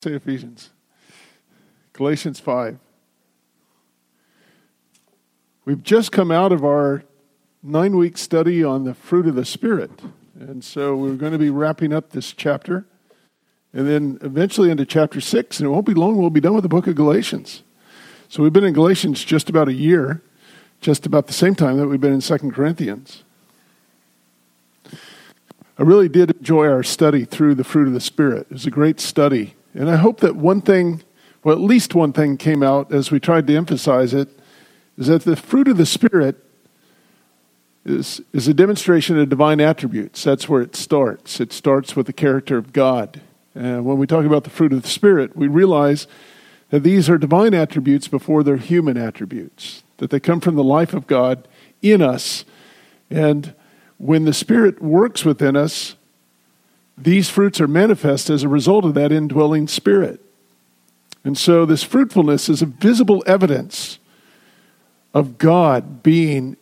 Say Ephesians. Galatians 5. We've just come out of our 9-week study on the fruit of the Spirit. And so we're going to be wrapping up this chapter and then eventually into chapter 6. And it won't be long, we'll be done with the book of Galatians. So we've been in Galatians just about a year, just about the same time that we've been in 2 Corinthians. I really did enjoy our study through the fruit of the Spirit. It was a great study. And I hope that one thing, well, at least one thing came out as we tried to emphasize it, is that the fruit of the Spirit is a demonstration of divine attributes. That's where it starts. It starts with the character of God. And when we talk about the fruit of the Spirit, we realize that these are divine attributes before they're human attributes, that they come from the life of God in us. And when the Spirit works within us, these fruits are manifest as a result of that indwelling Spirit. And so this fruitfulness is a visible evidence of God being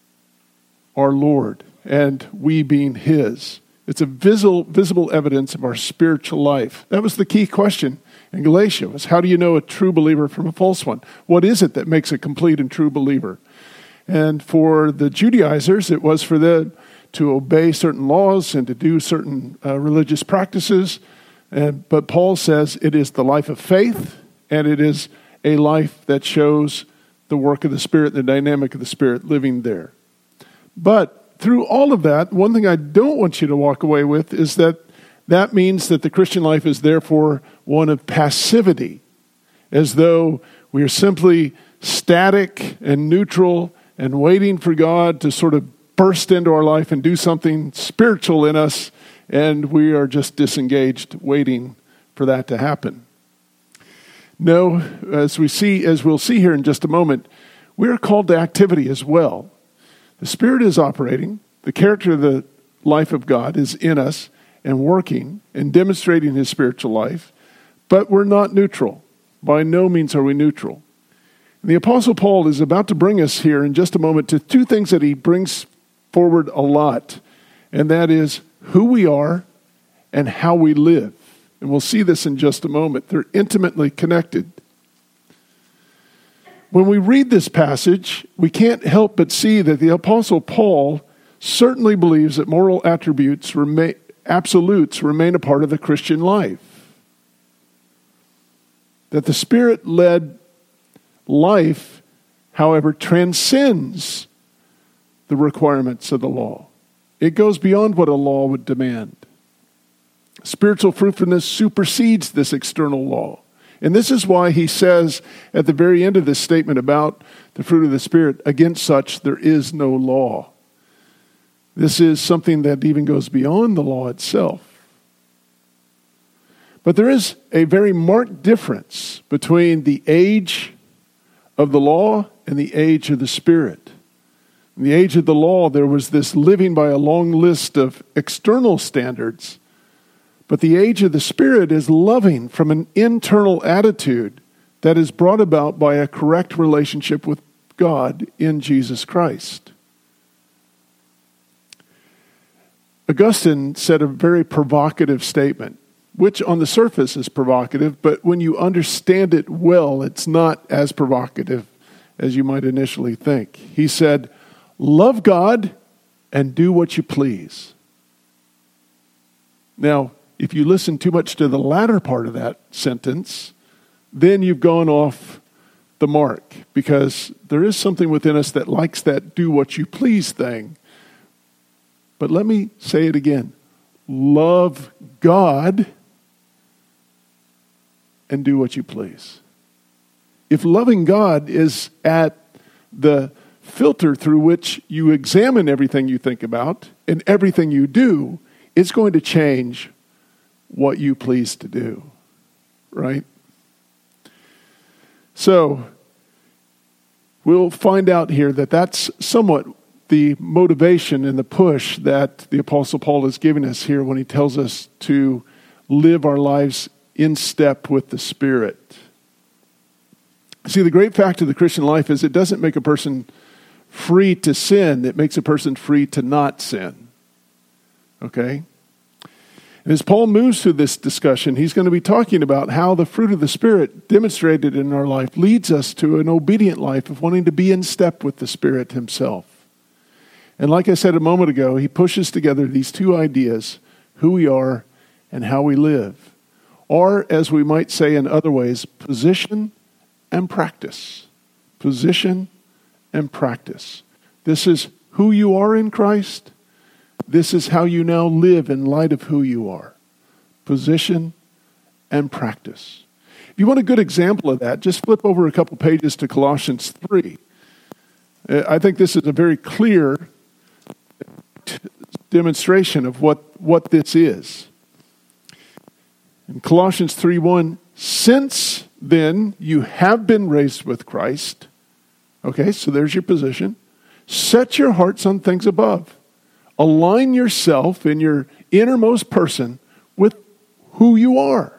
our Lord and we being His. It's a visible evidence of our spiritual life. That was the key question in Galatia, was how do you know a true believer from a false one? What is it that makes a complete and true believer? And for the Judaizers, it was for them to obey certain laws and to do certain religious practices. But Paul says it is the life of faith, and it is a life that shows the work of the Spirit, the dynamic of the Spirit living there. But through all of that, one thing I don't want you to walk away with is that means that the Christian life is therefore one of passivity, as though we are simply static and neutral and waiting for God to sort of burst into our life and do something spiritual in us, and we are just disengaged, waiting for that to happen. No, as we'll see here in just a moment, we are called to activity as well. The Spirit is operating, the character of the life of God is in us and working and demonstrating His spiritual life, but we're not neutral. By no means are we neutral. And the Apostle Paul is about to bring us here in just a moment to two things that he brings forward a lot, and that is who we are and how we live. And we'll see this in just a moment. They're intimately connected. When we read this passage, we can't help but see that the Apostle Paul certainly believes that moral attributes absolutes remain a part of the Christian life. That the Spirit-led life, however, transcends the requirements of the law. It goes beyond what a law would demand. Spiritual fruitfulness supersedes this external law. And this is why he says at the very end of this statement about the fruit of the Spirit, against such there is no law. This is something that even goes beyond the law itself. But there is a very marked difference between the age of the law and the age of the Spirit. In the age of the law, there was this living by a long list of external standards. But the age of the Spirit is loving from an internal attitude that is brought about by a correct relationship with God in Jesus Christ. Augustine said a very provocative statement, which on the surface is provocative, but when you understand it well, it's not as provocative as you might initially think. He said, "Love God and do what you please." Now, if you listen too much to the latter part of that sentence, then you've gone off the mark, because there is something within us that likes that do what you please thing. But let me say it again. Love God and do what you please. If loving God is at the filter through which you examine everything you think about and everything you do, it's going to change what you please to do, right? So we'll find out here that that's somewhat the motivation and the push that the Apostle Paul is giving us here when he tells us to live our lives in step with the Spirit. See, the great fact of the Christian life is it doesn't make a person free to sin. It makes a person free to not sin. Okay? And as Paul moves through this discussion, he's going to be talking about how the fruit of the Spirit demonstrated in our life leads us to an obedient life of wanting to be in step with the Spirit himself. And like I said a moment ago, he pushes together these two ideas, who we are and how we live. Or, as we might say in other ways, position and practice. Position and practice. This is who you are in Christ. This is how you now live in light of who you are. Position and practice. If you want a good example of that, just flip over a couple pages to Colossians 3. I think this is a very clear demonstration of what this is. In Colossians 3:1, since then you have been raised with Christ. Okay, so there's your position. Set your hearts on things above. Align yourself in your innermost person with who you are.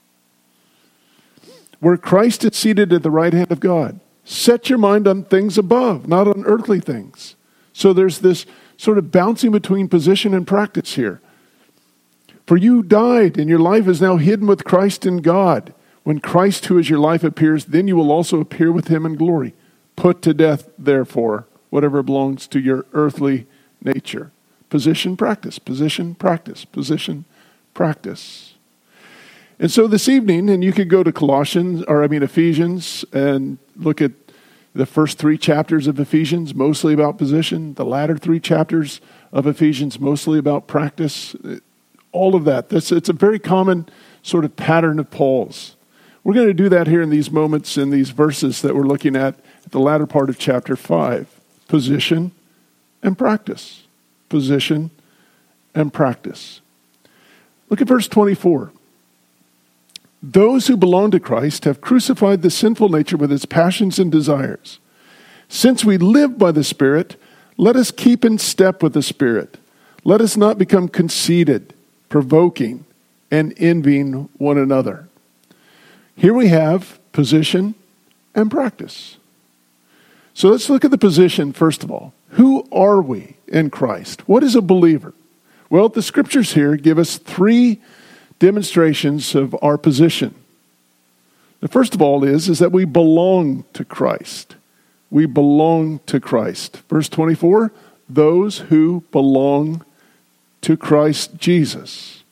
Where Christ is seated at the right hand of God. Set your mind on things above, not on earthly things. So there's this sort of bouncing between position and practice here. For you died, and your life is now hidden with Christ in God. When Christ, who is your life, appears, then you will also appear with him in glory. Put to death, therefore, whatever belongs to your earthly nature. Position, practice, position, practice, position, practice. And so this evening, and you could go to Ephesians, and look at the first 3 chapters of Ephesians, mostly about position. The latter 3 chapters of Ephesians, mostly about practice. All of that. It's a very common sort of pattern of Paul's. We're going to do that here in these moments, in these verses that we're looking at the latter part of chapter 5. Position and practice. Position and practice. Look at verse 24. Those who belong to Christ have crucified the sinful nature with its passions and desires. Since we live by the Spirit, let us keep in step with the Spirit. Let us not become conceited, provoking, and envying one another. Here we have position and practice. So let's look at the position first of all. Who are we in Christ? What is a believer? Well, the scriptures here give us 3 demonstrations of our position. The first of all is that we belong to Christ. We belong to Christ. Verse 24, those who belong to Christ Jesus.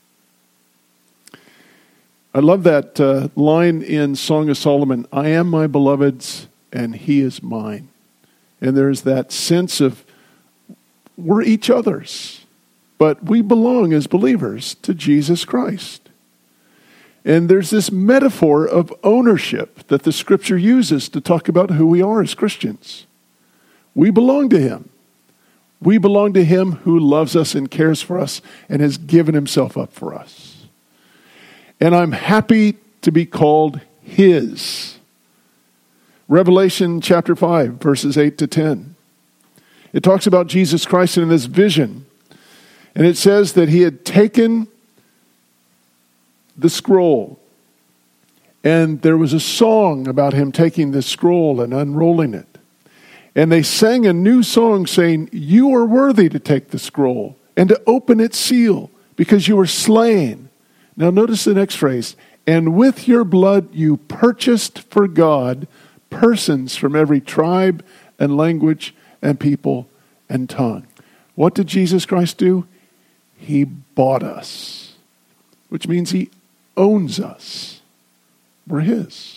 I love that line in Song of Solomon, I am my beloved's and he is mine. And there's that sense of we're each other's, but we belong as believers to Jesus Christ. And there's this metaphor of ownership that the scripture uses to talk about who we are as Christians. We belong to him. We belong to him who loves us and cares for us and has given himself up for us. And I'm happy to be called his. Revelation chapter 5, verses 8 to 10. It talks about Jesus Christ in this vision. And it says that he had taken the scroll. And there was a song about him taking the scroll and unrolling it. And they sang a new song saying, you are worthy to take the scroll and to open its seal because you were slain. Now notice the next phrase. And with your blood you purchased for God persons from every tribe and language and people and tongue. What did Jesus Christ do? He bought us, which means he owns us. We're his.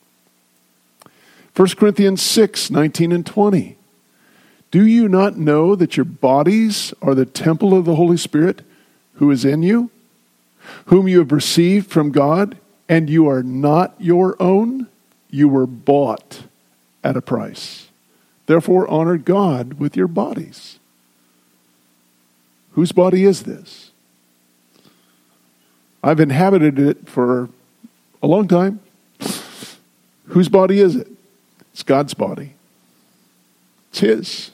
1 Corinthians 6, 19 and 20. Do you not know that your bodies are the temple of the Holy Spirit who is in you, whom you have received from God, and you are not your own? You were bought at a price. Therefore, honor God with your bodies. Whose body is this? I've inhabited it for a long time. Whose body is it? It's God's body. It's his.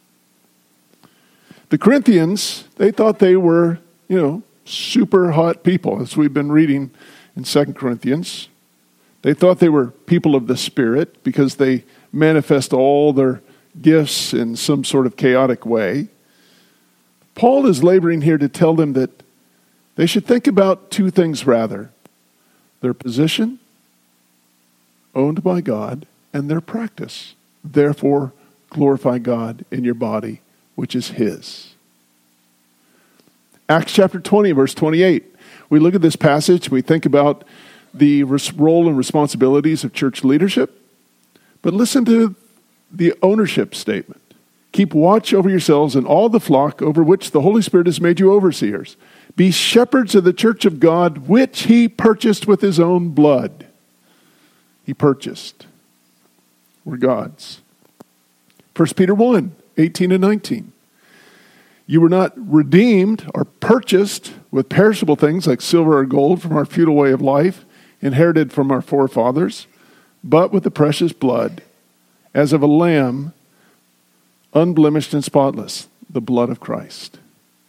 The Corinthians, they thought they were, super hot people, as we've been reading in 2 Corinthians. They thought they were people of the Spirit because they manifest all their gifts in some sort of chaotic way. Paul is laboring here to tell them that They should think about two things rather: their position, owned by God, and their practice. Therefore, glorify God in your body, which is His. Acts chapter 20, verse 28. We look at this passage, we think about the role and responsibilities of church leadership. But listen to the ownership statement. Keep watch over yourselves and all the flock over which the Holy Spirit has made you overseers. Be shepherds of the church of God, which He purchased with His own blood. He purchased. We're God's. 1 Peter 1, 18 and 19. You were not redeemed or purchased with perishable things like silver or gold from our futile way of life, inherited from our forefathers, but with the precious blood, as of a lamb, unblemished and spotless, the blood of Christ.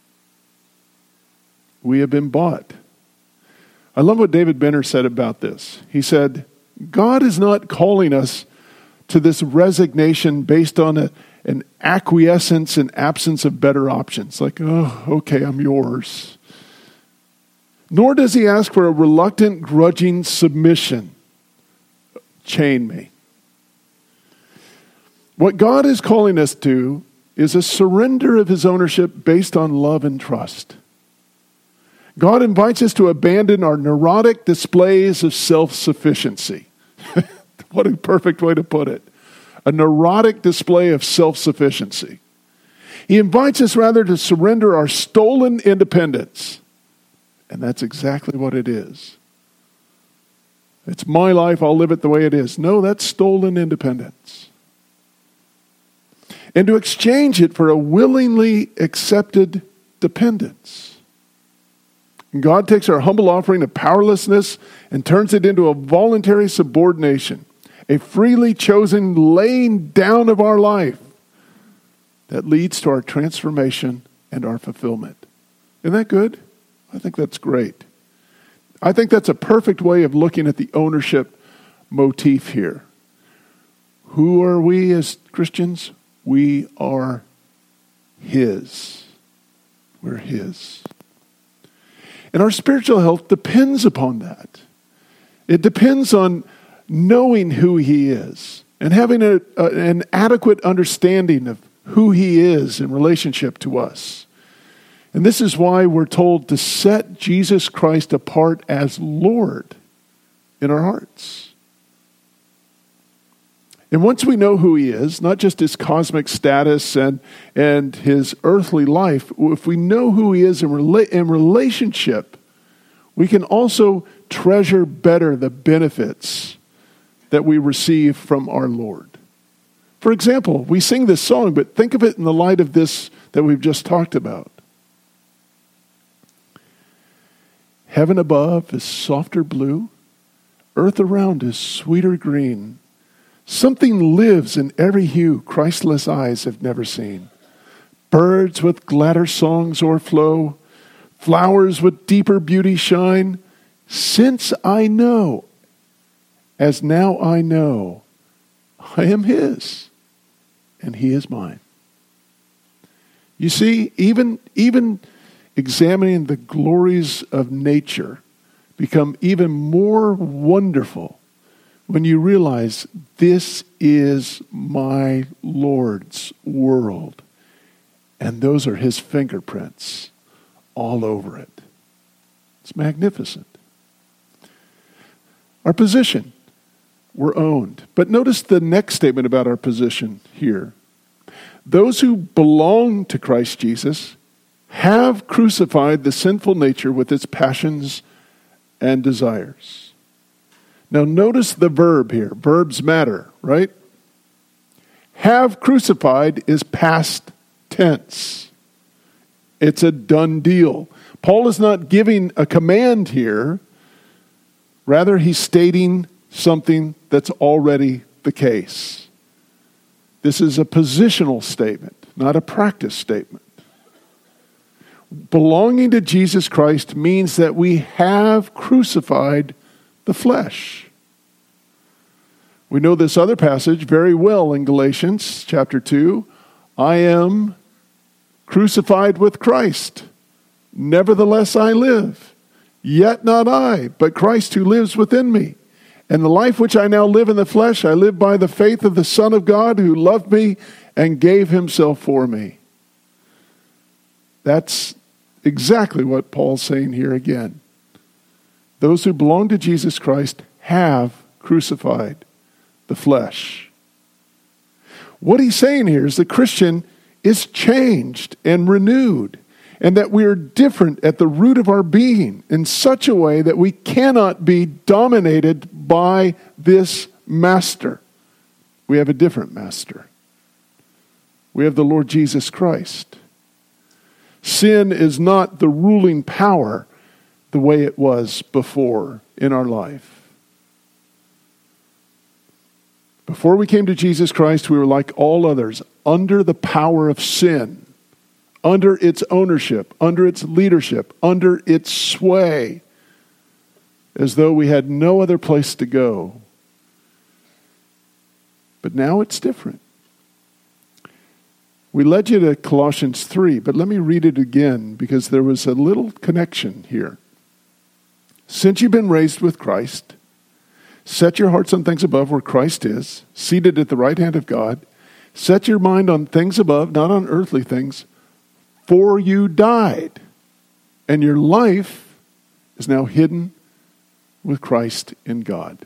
We have been bought. I love what David Benner said about this. He said, God is not calling us to this resignation based on an acquiescence and absence of better options. Like, oh, okay, I'm yours. Nor does He ask for a reluctant, grudging submission. Chain me. What God is calling us to is a surrender of His ownership based on love and trust. God invites us to abandon our neurotic displays of self-sufficiency. What a perfect way to put it. A neurotic display of self-sufficiency. He invites us rather to surrender our stolen independence. And that's exactly what it is. It's my life, I'll live it the way it is. No, that's stolen independence. And to exchange it for a willingly accepted dependence. And God takes our humble offering of powerlessness and turns it into a voluntary subordination, a freely chosen laying down of our life that leads to our transformation and our fulfillment. Isn't that good? I think that's great. I think that's a perfect way of looking at the ownership motif here. Who are we as Christians? We are His. We're His. And our spiritual health depends upon that. It depends on knowing who He is and having an adequate understanding of who He is in relationship to us. And this is why we're told to set Jesus Christ apart as Lord in our hearts. And once we know who He is, not just His cosmic status and His earthly life, if we know who He is in relationship, we can also treasure better the benefits that we receive from our Lord. For example, we sing this song, but think of it in the light of this that we've just talked about. Heaven above is softer blue, earth around is sweeter green. Something lives in every hue Christless eyes have never seen. Birds with gladder songs o'erflow, flowers with deeper beauty shine. Since I know, as now I know, I am His, and He is mine. You see, even examining the glories of nature become even more wonderful when you realize this is my Lord's world, and those are His fingerprints all over it. It's magnificent. Our position. We're owned. But notice the next statement about our position here. Those who belong to Christ Jesus have crucified the sinful nature with its passions and desires. Now notice the verb here. Verbs matter, right? Have crucified is past tense. It's a done deal. Paul is not giving a command here. Rather, he's stating something that's already the case. This is a positional statement, not a practice statement. Belonging to Jesus Christ means that we have crucified the flesh. We know this other passage very well in Galatians chapter 2. I am crucified with Christ. Nevertheless I live, yet not I, but Christ who lives within me. And the life which I now live in the flesh, I live by the faith of the Son of God who loved me and gave himself for me. That's exactly what Paul's saying here again. Those who belong to Jesus Christ have crucified the flesh. What he's saying here is the Christian is changed and renewed, and that we are different at the root of our being in such a way that we cannot be dominated by this master. We have a different master. We have the Lord Jesus Christ. Sin is not the ruling power the way it was before in our life. Before we came to Jesus Christ, we were like all others, under the power of sin, under its ownership, under its leadership, under its sway, as though we had no other place to go. But now it's different. We led you to Colossians 3, but let me read it again because there was a little connection here. Since you've been raised with Christ, set your hearts on things above where Christ is, seated at the right hand of God. Set your mind on things above, not on earthly things, for you died, and your life is now hidden with Christ in God.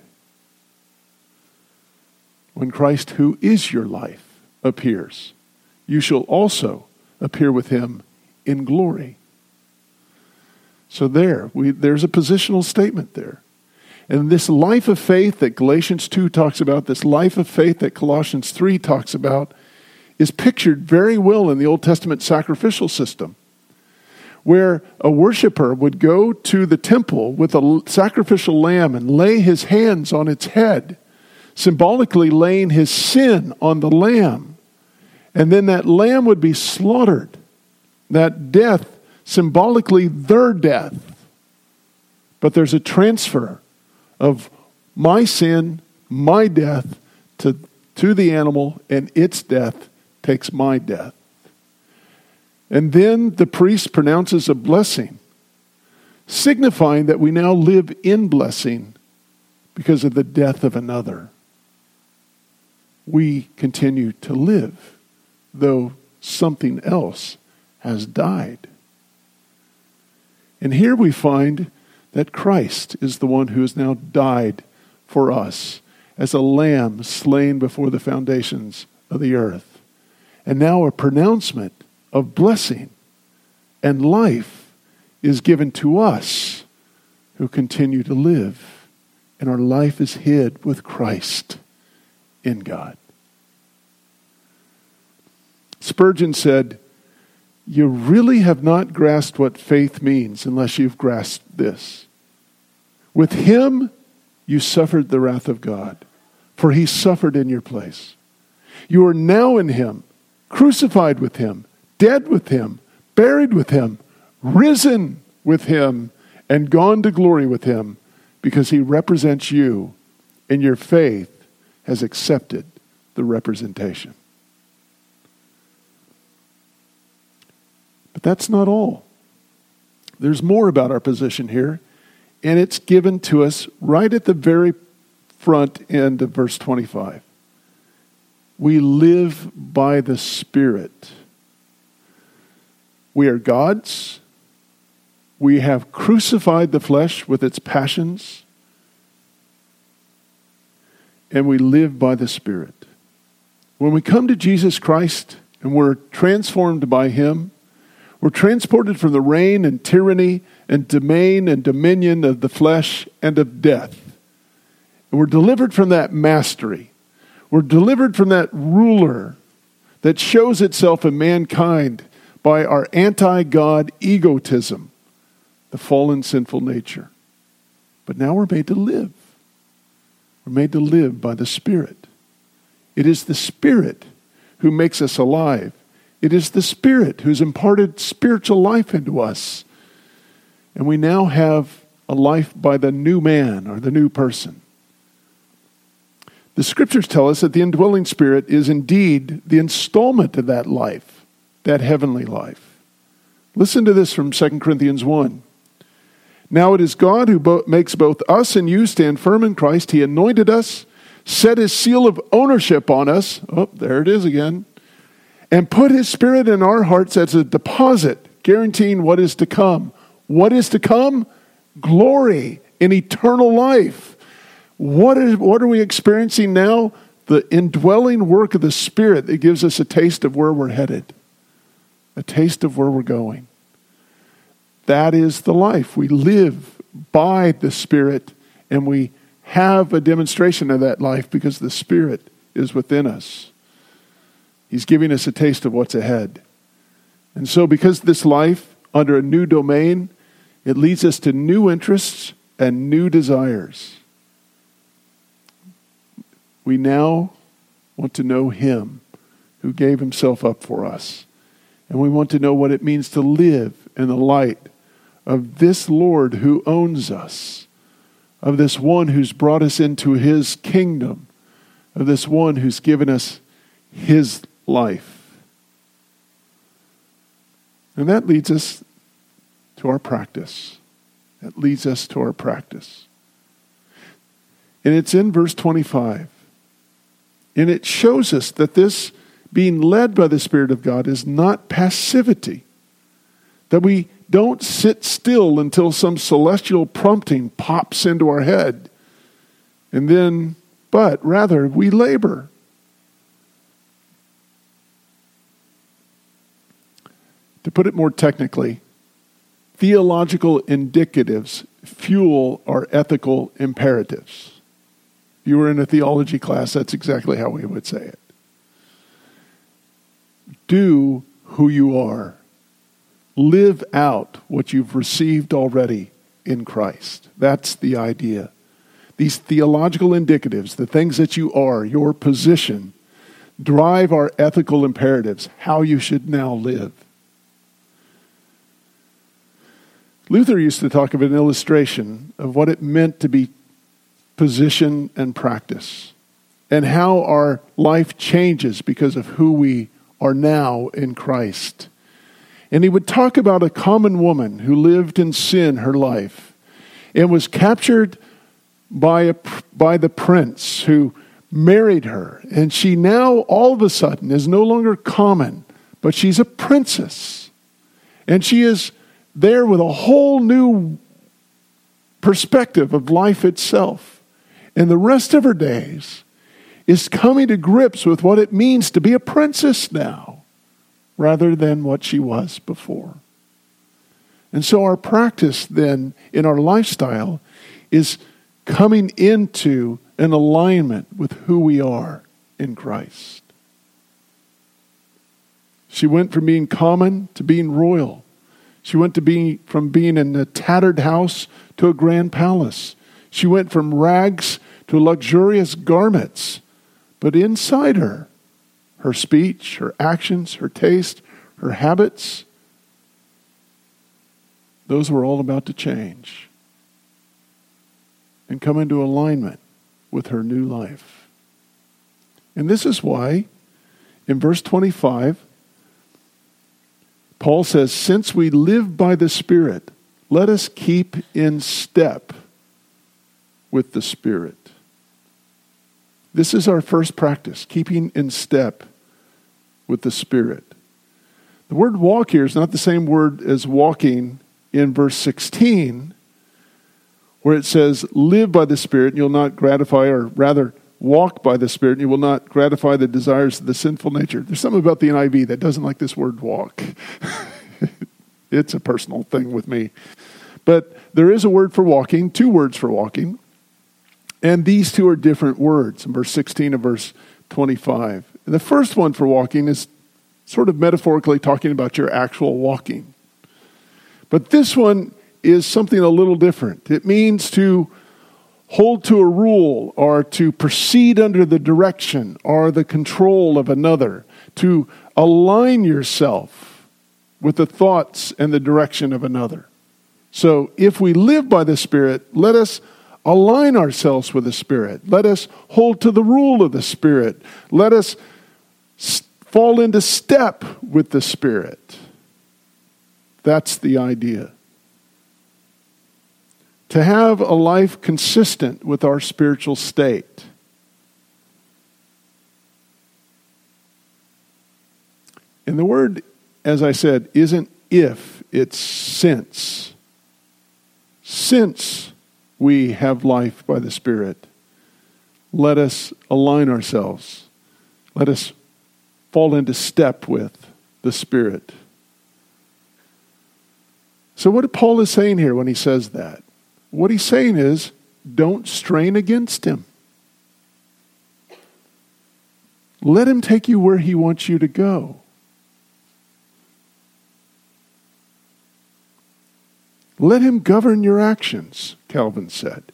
When Christ, who is your life, appears, you shall also appear with him in glory. So there's a positional statement there. And this life of faith that Galatians 2 talks about, this life of faith that Colossians 3 talks about, is pictured very well in the Old Testament sacrificial system, where a worshiper would go to the temple with a sacrificial lamb and lay his hands on its head, symbolically laying his sin on the lamb. And then that lamb would be slaughtered. That death, symbolically their death. But there's a transfer of my sin, my death, to the animal, and its death takes my death. And then the priest pronounces a blessing, signifying that we now live in blessing because of the death of another. We continue to live, though something else has died. And here we find that Christ is the one who has now died for us as a lamb slain before the foundations of the earth. And now a pronouncement of blessing and life is given to us who continue to live. And our life is hid with Christ in God. Spurgeon said, "You really have not grasped what faith means unless you've grasped this. With him, you suffered the wrath of God, for he suffered in your place. You are now in him, crucified with him, dead with him, buried with him, risen with him, and gone to glory with him, because he represents you, and your faith has accepted the representation." But that's not all. There's more about our position here, and it's given to us right at the very front end of verse 25. We live by the Spirit. We are God's. We have crucified the flesh with its passions, and we live by the Spirit. When we come to Jesus Christ and we're transformed by him, we're transported from the reign and tyranny and domain and dominion of the flesh and of death. And we're delivered from that mastery. We're delivered from that ruler that shows itself in mankind by our anti-God egotism, the fallen sinful nature. But now we're made to live. We're made to live by the Spirit. It is the Spirit who makes us alive. It is the Spirit who's imparted spiritual life into us. And we now have a life by the new man or the new person. The scriptures tell us that the indwelling Spirit is indeed the installment of that life, that heavenly life. Listen to this from 2 Corinthians 1. Now it is God who makes both us and you stand firm in Christ. He anointed us, set his seal of ownership on us. Oh, there it is again. And put his Spirit in our hearts as a deposit, guaranteeing what is to come. What is to come? Glory in eternal life. What are we experiencing now? The indwelling work of the Spirit that gives us a taste of where we're headed. A taste of where we're going. That is the life. We live by the Spirit, and we have a demonstration of that life because the Spirit is within us. He's giving us a taste of what's ahead. And so because this life, under a new domain, it leads us to new interests and new desires. We now want to know him who gave himself up for us. And we want to know what it means to live in the light of this Lord who owns us, of this one who's brought us into his kingdom, of this one who's given us his life. And that leads us to our practice. That leads us to our practice. And it's in verse 25. And it shows us that this being led by the Spirit of God is not passivity. That we don't sit still until some celestial prompting pops into our head. But rather we labor. To put it more technically, theological indicatives fuel our ethical imperatives. If you were in a theology class, that's exactly how we would say it. Do who you are. Live out what you've received already in Christ. That's the idea. These theological indicatives, the things that you are, your position, drive our ethical imperatives, how you should now live. Luther used to talk of an illustration of what it meant to be position and practice, and how our life changes because of who we are now in Christ. And he would talk about a common woman who lived in sin her life and was captured by the prince who married her. And she now all of a sudden is no longer common, but she's a princess. And she is there with a whole new perspective of life itself. And the rest of her days is coming to grips with what it means to be a princess now, rather than what she was before. And so our practice then in our lifestyle is coming into an alignment with who we are in Christ. She went from being common to being royal. She went from being in a tattered house to a grand palace. She went from rags to luxurious garments. But inside her speech, her actions, her taste, her habits, those were all about to change and come into alignment with her new life. And this is why, in verse 25, Paul says, since we live by the Spirit, let us keep in step with the Spirit. This is our first practice, keeping in step with the Spirit. The word walk here is not the same word as walking in verse 16, where it says, live by the Spirit and you'll not gratify, or rather, walk by the Spirit and you will not gratify the desires of the sinful nature. There's something about the NIV that doesn't like this word walk. It's a personal thing with me. But there is a word for walking, two words for walking. And these two are different words, in verse 16 and verse 25. And the first one for walking is sort of metaphorically talking about your actual walking. But this one is something a little different. It means to hold to a rule or to proceed under the direction or the control of another, to align yourself with the thoughts and the direction of another. So if we live by the Spirit, let us align ourselves with the Spirit. Let us hold to the rule of the Spirit. Let us fall into step with the Spirit. That's the idea. To have a life consistent with our spiritual state. And the word, as I said, isn't if, it's since. Since we have life by the Spirit, let us align ourselves. Let us fall into step with the Spirit. So what Paul is saying here when he says that? What he's saying is, don't strain against him. Let him take you where he wants you to go. Let him govern your actions, Calvin said.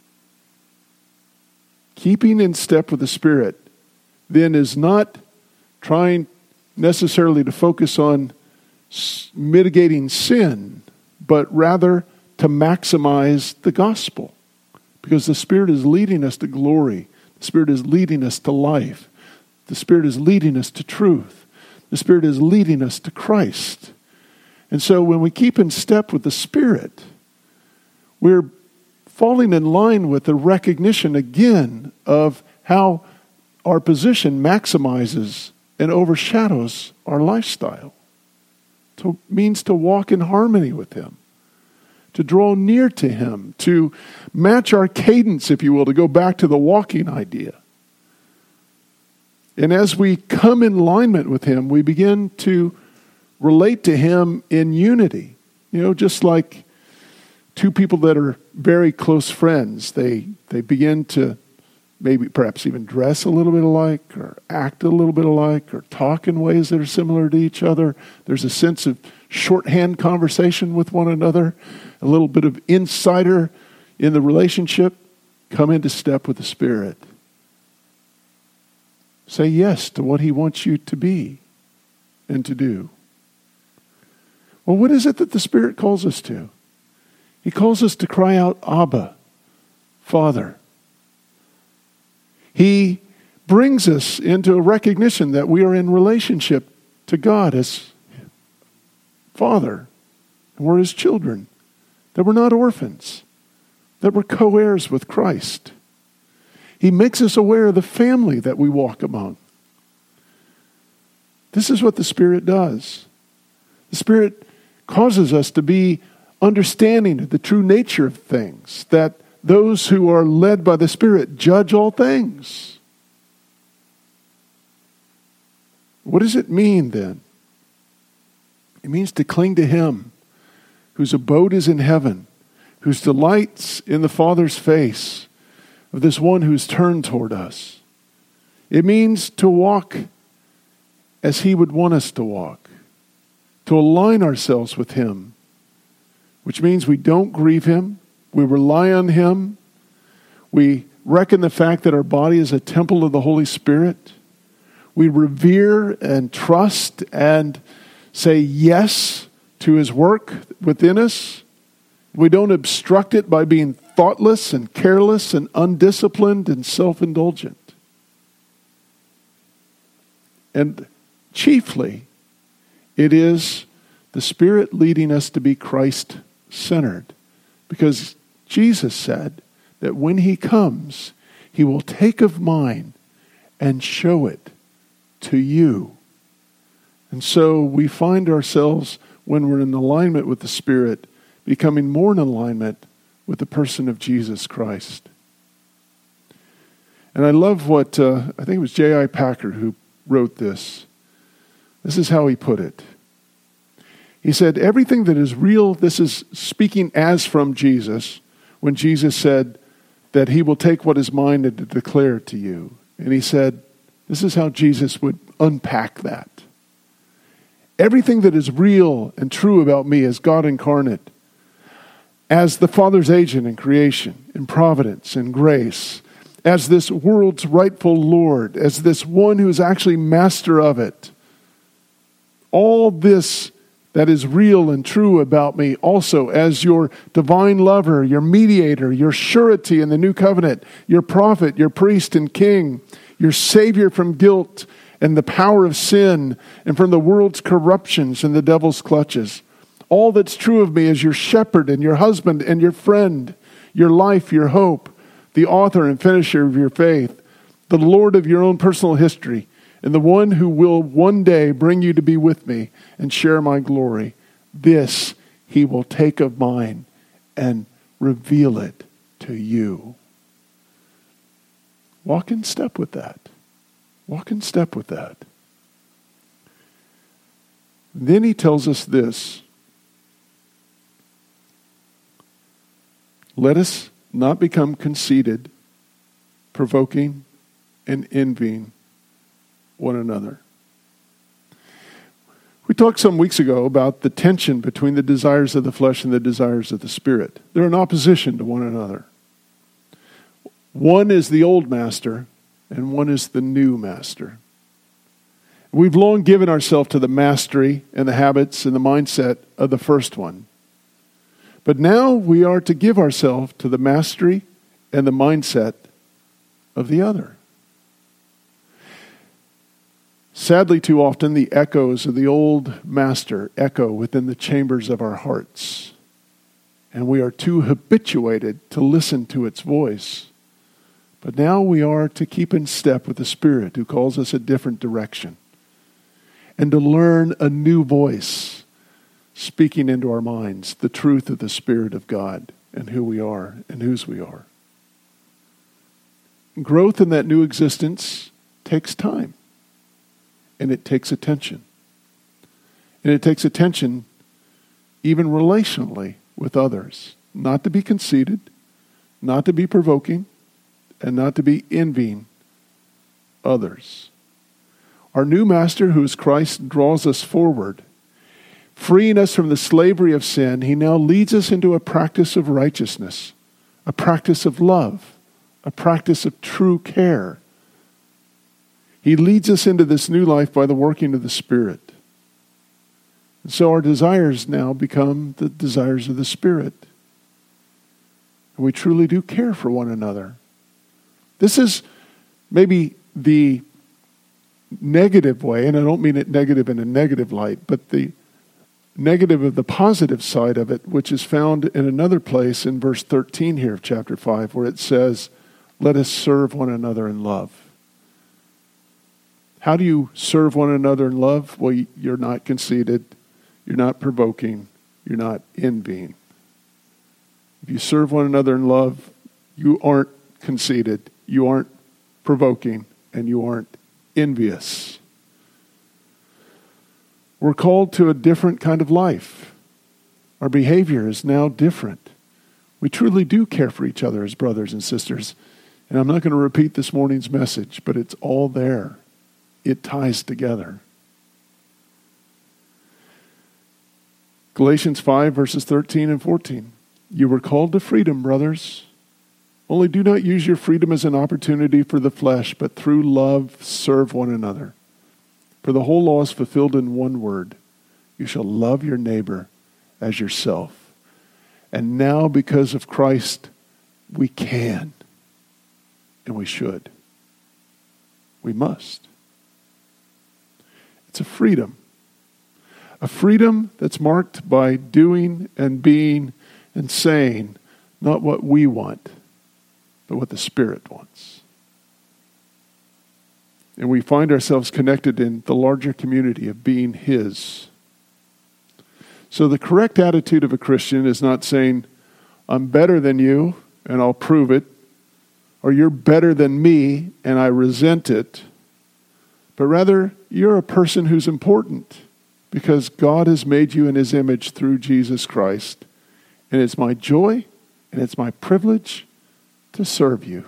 Keeping in step with the Spirit then is not trying necessarily to focus on mitigating sin, but rather to maximize the gospel. Because the Spirit is leading us to glory. The Spirit is leading us to life. The Spirit is leading us to truth. The Spirit is leading us to Christ. And so when we keep in step with the Spirit, we're falling in line with the recognition again of how our position maximizes and overshadows our lifestyle. It means to walk in harmony with Him, to draw near to Him, to match our cadence, if you will, to go back to the walking idea. And as we come in alignment with Him, we begin to relate to Him in unity. You know, just like two people that are very close friends, they begin to maybe perhaps even dress a little bit alike, or act a little bit alike, or talk in ways that are similar to each other. There's a sense of shorthand conversation with one another, a little bit of insider in the relationship. Come into step with the Spirit. Say yes to what He wants you to be and to do. Well, what is it that the Spirit calls us to? He calls us to cry out, Abba, Father. He brings us into a recognition that we are in relationship to God as Father, and we're His children, that we're not orphans, that we're co-heirs with Christ. He makes us aware of the family that we walk among. This is what the Spirit does. The Spirit causes us to be understanding of the true nature of things, that those who are led by the Spirit judge all things. What does it mean then? It means to cling to Him, whose abode is in heaven, whose delights in the Father's face, of this one who's turned toward us. It means to walk as He would want us to walk, to align ourselves with Him, which means we don't grieve Him, we rely on Him, we reckon the fact that our body is a temple of the Holy Spirit, we revere and trust and say yes to His work within us. We don't obstruct it by being thoughtless and careless and undisciplined and self-indulgent. And chiefly, it is the Spirit leading us to be Christ-centered. Because Jesus said that when He comes, He will take of mine and show it to you. And so we find ourselves, when we're in alignment with the Spirit, becoming more in alignment with the person of Jesus Christ. And I love what, I think it was J.I. Packer who wrote this. This is how he put it. He said, everything that is real, this is speaking as from Jesus, when Jesus said that He will take what is mine and to declare it to you. And He said, this is how Jesus would unpack that. Everything that is real and true about me as God incarnate, as the Father's agent in creation, in providence, in grace, as this world's rightful Lord, as this one who is actually master of it. All this that is real and true about me also as your divine lover, your mediator, your surety in the new covenant, your prophet, your priest and king, your savior from guilt and the power of sin and from the world's corruptions and the devil's clutches. all that's true of me as your shepherd and your husband and your friend, your life, your hope, the author and finisher of your faith, the Lord of your own personal history, and the one who will one day bring you to be with me and share my glory. This he will take of mine and reveal it to you. Walk in step with that. Walk in step with that. Then he tells us this. Let us not become conceited, provoking, and envying one another. We talked some weeks ago about the tension between the desires of the flesh and the desires of the Spirit. They're in opposition to one another. One is the old master, and one is the new master. We've long given ourselves to the mastery and the habits and the mindset of the first one. But now we are to give ourselves to the mastery and the mindset of the other. Sadly, too often, the echoes of the old master echo within the chambers of our hearts. And we are too habituated to listen to its voice. But now we are to keep in step with the Spirit who calls us a different direction. And to learn a new voice speaking into our minds the truth of the Spirit of God and who we are and whose we are. Growth in that new existence takes time. And it takes attention. And it takes attention even relationally with others. Not to be conceited, not to be provoking, and not to be envying others. Our new master, who is Christ, draws us forward. Freeing us from the slavery of sin, he now leads us into a practice of righteousness, a practice of love, a practice of true care. He leads us into this new life by the working of the Spirit. And so our desires now become the desires of the Spirit. And we truly do care for one another. This is maybe the negative way, and I don't mean it negative in a negative light, but the negative of the positive side of it, which is found in another place in verse 13 here of chapter 5, where it says, let us serve one another in love. How do you serve one another in love? Well, you're not conceited, you're not provoking, you're not envying. If you serve one another in love, you aren't conceited, you aren't provoking, and you aren't envious. We're called to a different kind of life. Our behavior is now different. We truly do care for each other as brothers and sisters. And I'm not going to repeat this morning's message, but it's all there. It ties together. Galatians 5, verses 13 and 14. You were called to freedom, brothers. Only do not use your freedom as an opportunity for the flesh, but through love serve one another. For the whole law is fulfilled in one word. You shall love your neighbor as yourself. And now, because of Christ, we can. And we should. We must. It's a freedom that's marked by doing and being and saying not what we want, but what the Spirit wants. And we find ourselves connected in the larger community of being His. So the correct attitude of a Christian is not saying, I'm better than you and I'll prove it, or you're better than me and I resent it, but rather, you're a person who's important because God has made you in His image through Jesus Christ. And it's my joy and it's my privilege to serve you.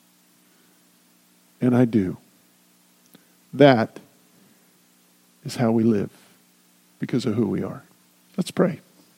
And I do. That is how we live because of who we are. Let's pray.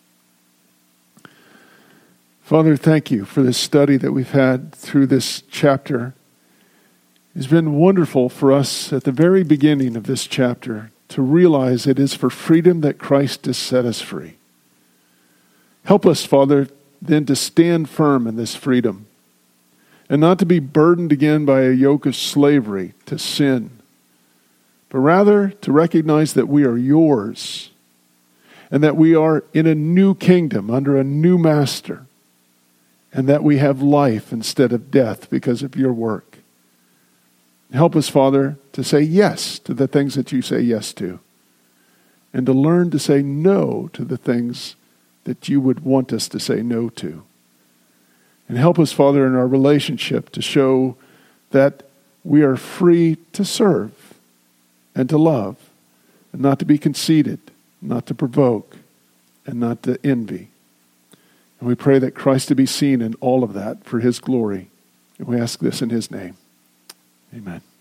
Father, thank you for this study that we've had through this chapter. It's been wonderful for us at the very beginning of this chapter to realize it is for freedom that Christ has set us free. Help us, Father, then to stand firm in this freedom and not to be burdened again by a yoke of slavery to sin, but rather to recognize that we are yours and that we are in a new kingdom under a new master, and that we have life instead of death because of your work. Help us, Father, to say yes to the things that you say yes to, and to learn to say no to the things that you would want us to say no to. And help us, Father, in our relationship to show that we are free to serve and to love, and not to be conceited, not to provoke, and not to envy. And we pray that Christ to be seen in all of that for his glory. And we ask this in his name. Amen.